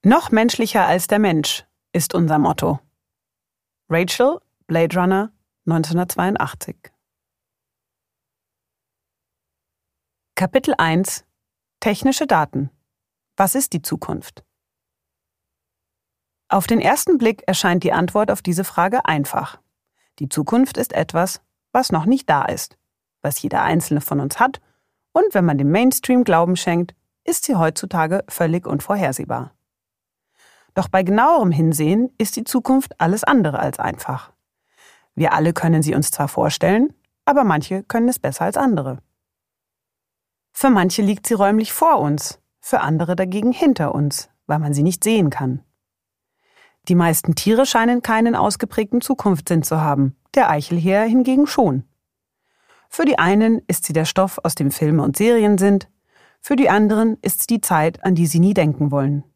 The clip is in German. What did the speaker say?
Noch menschlicher als der Mensch ist unser Motto. Rachel, Blade Runner, 1982. Kapitel 1 – Technische Daten. Was ist die Zukunft? Auf den ersten Blick erscheint die Antwort auf diese Frage einfach. Die Zukunft ist etwas, was noch nicht da ist, was jeder Einzelne von uns hat, und wenn man dem Mainstream Glauben schenkt, ist sie heutzutage völlig unvorhersehbar. Doch bei genauerem Hinsehen ist die Zukunft alles andere als einfach. Wir alle können sie uns zwar vorstellen, aber manche können es besser als andere. Für manche liegt sie räumlich vor uns, für andere dagegen hinter uns, weil man sie nicht sehen kann. Die meisten Tiere scheinen keinen ausgeprägten Zukunftssinn zu haben, der Eichelhäher hingegen schon. Für die einen ist sie der Stoff, aus dem Filme und Serien sind, für die anderen ist sie die Zeit, an die sie nie denken wollen.